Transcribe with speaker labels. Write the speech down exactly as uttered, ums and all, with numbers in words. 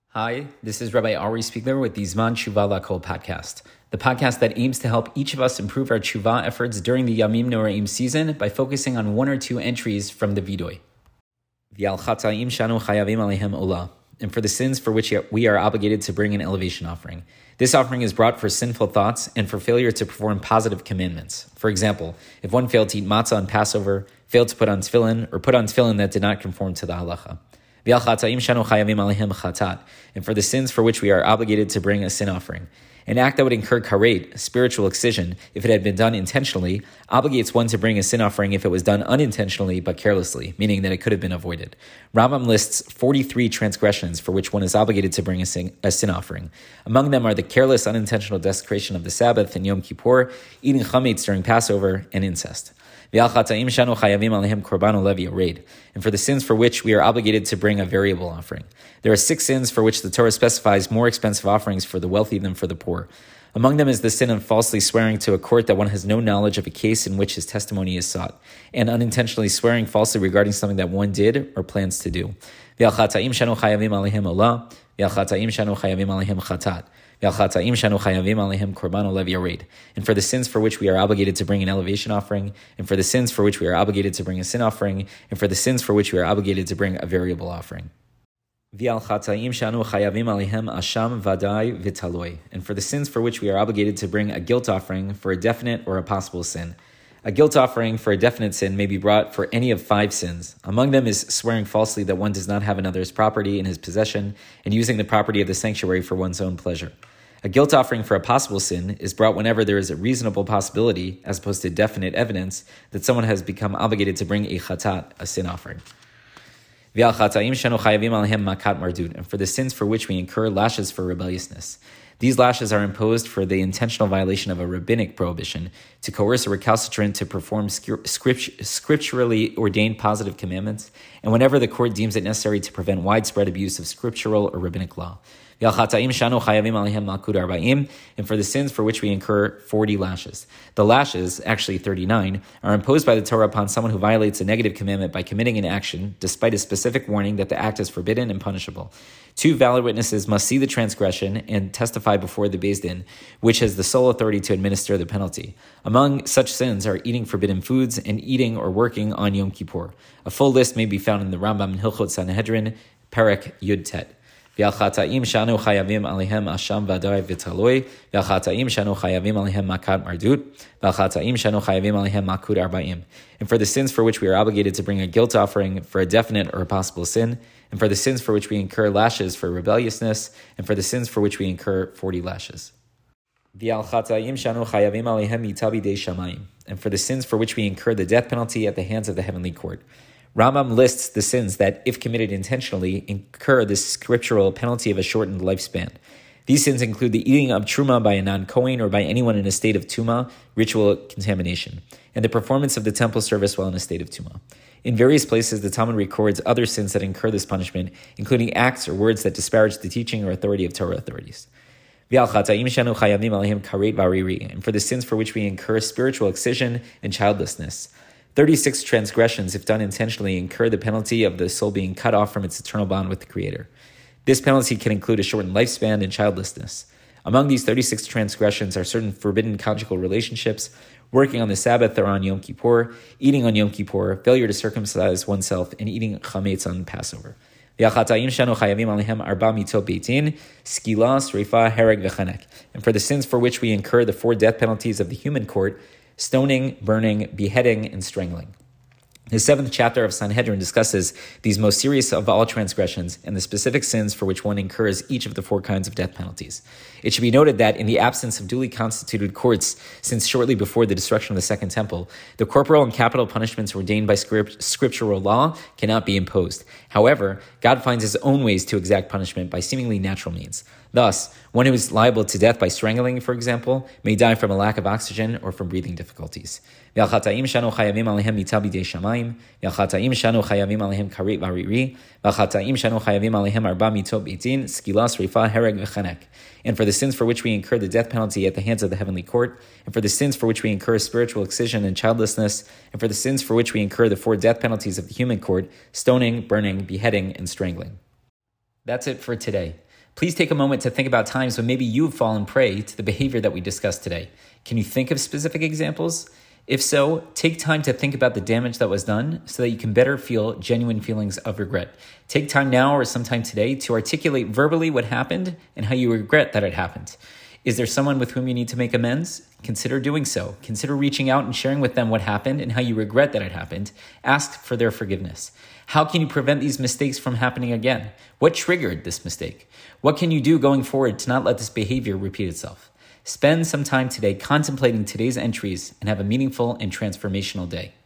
Speaker 1: Hi, this is Rabbi Ari Spiegler with the Zman Tshuva Lakol podcast, the podcast that aims to help each of us improve our tshuva efforts during the Yamim Noraim season by focusing on one or two entries from the Vidoy. V'al chatayim shanu chayavim alehem olah, and for the sins for which we are obligated to bring an elevation offering. This offering is brought for sinful thoughts and for failure to perform positive commandments. For example, if one failed to eat matzah on Passover, failed to put on tefillin, or put on tefillin that did not conform to the halacha. And for the sins for which we are obligated to bring a sin offering. An act that would incur karet, spiritual excision, if it had been done intentionally, obligates one to bring a sin offering if it was done unintentionally but carelessly, meaning that it could have been avoided. Rambam lists forty-three transgressions for which one is obligated to bring a sin, a sin offering. Among them are the careless, unintentional desecration of the Sabbath and Yom Kippur, eating chametz during Passover, and incest. And for the sins for which we are obligated to bring a variable offering. There are six sins for which the Torah specifies more expensive offerings for the wealthy than for the poor. Among them is the sin of falsely swearing to a court that one has no knowledge of a case in which his testimony is sought, and unintentionally swearing falsely regarding something that one did or plans to do. And for the sins for which we are obligated to bring an elevation offering, and for the sins for which we are obligated to bring a sin offering, and for the sins for which we are obligated to bring a variable offering. And for the sins for which we are obligated to bring a guilt offering for a definite or a possible sin. A guilt offering for a definite sin may be brought for any of five sins. Among them is swearing falsely that one does not have another's property in his possession and using the property of the sanctuary for one's own pleasure. A guilt offering for a possible sin is brought whenever there is a reasonable possibility, as opposed to definite evidence, that someone has become obligated to bring a chatat, a sin offering. And for the sins for which we incur lashes for rebelliousness. These lashes are imposed for the intentional violation of a rabbinic prohibition, to coerce a recalcitrant to perform script, scripturally ordained positive commandments, and whenever the court deems it necessary to prevent widespread abuse of scriptural or rabbinic law. And for the sins for which we incur forty lashes. The lashes, actually thirty-nine, are imposed by the Torah upon someone who violates a negative commandment by committing an action, despite a specific warning that the act is forbidden and punishable. Two valid witnesses must see the transgression and testify before the Beis Din, which has the sole authority to administer the penalty. Among such sins are eating forbidden foods and eating or working on Yom Kippur. A full list may be found in the Rambam in Hilchot Sanhedrin, Perek Yud Tet. V'al-chata'im shanu chayavim alehem asham v'adai v'taloi, v'al-chata'im shanu chayavim alehem makat mardut, v'al-chata'im shanu chayavim alehem makud arba'im. And for the sins for which we are obligated to bring a guilt offering for a definite or a possible sin, and for the sins for which we incur lashes for rebelliousness, and for the sins for which we incur forty lashes. V'al-chata'im shanu chayavim alehem mitabi dei shamayim. And for the sins for which we incur the death penalty at the hands of the heavenly court. Rambam lists the sins that, if committed intentionally, incur the scriptural penalty of a shortened lifespan. These sins include the eating of truma by a non-Kohen or by anyone in a state of tuma, ritual contamination, and the performance of the temple service while in a state of tuma. In various places, the Talmud records other sins that incur this punishment, including acts or words that disparage the teaching or authority of Torah authorities. And for the sins for which we incur spiritual excision and childlessness. thirty-six transgressions, if done intentionally, incur the penalty of the soul being cut off from its eternal bond with the Creator. This penalty can include a shortened lifespan and childlessness. Among these thirty-six transgressions are certain forbidden conjugal relationships, working on the Sabbath or on Yom Kippur, eating on Yom Kippur, failure to circumcise oneself, and eating chametz on Passover. And for the sins for which we incur the four death penalties of the human court, stoning, burning, beheading, and strangling. The seventh chapter of Sanhedrin discusses these most serious of all transgressions and the specific sins for which one incurs each of the four kinds of death penalties. It should be noted that in the absence of duly constituted courts, since shortly before the destruction of the Second Temple, the corporal and capital punishments ordained by script, scriptural law cannot be imposed. However, God finds his own ways to exact punishment by seemingly natural means. Thus, one who is liable to death by strangling, for example, may die from a lack of oxygen or from breathing difficulties. And for the sins for which we incur the death penalty at the hands of the heavenly court, and for the sins for which we incur spiritual excision and childlessness, and for the sins for which we incur the four death penalties of the human court, stoning, burning, beheading, and strangling. That's it for today. Please take a moment to think about times when maybe you've fallen prey to the behavior that we discussed today. Can you think of specific examples? If so, take time to think about the damage that was done so that you can better feel genuine feelings of regret. Take time now or sometime today to articulate verbally what happened and how you regret that it happened. Is there someone with whom you need to make amends? Consider doing so. Consider reaching out and sharing with them what happened and how you regret that it happened. Ask for their forgiveness. How can you prevent these mistakes from happening again? What triggered this mistake? What can you do going forward to not let this behavior repeat itself? Spend some time today contemplating today's entries and have a meaningful and transformational day.